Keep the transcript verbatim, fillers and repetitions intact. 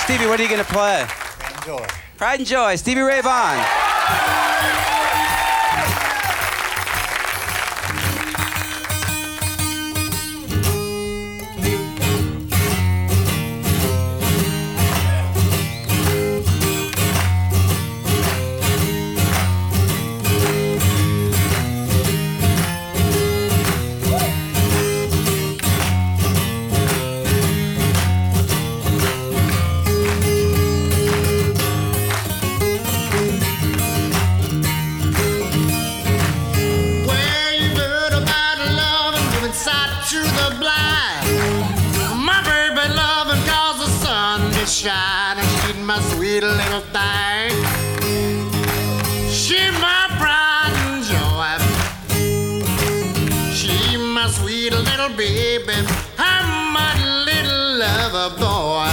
Stevie, what are you going to play? Pride and Joy. Pride and Joy, Stevie Ray Vaughan. Shine and she's my sweet little thing. She my pride and joy. She my sweet little baby. I'm my little lover boy.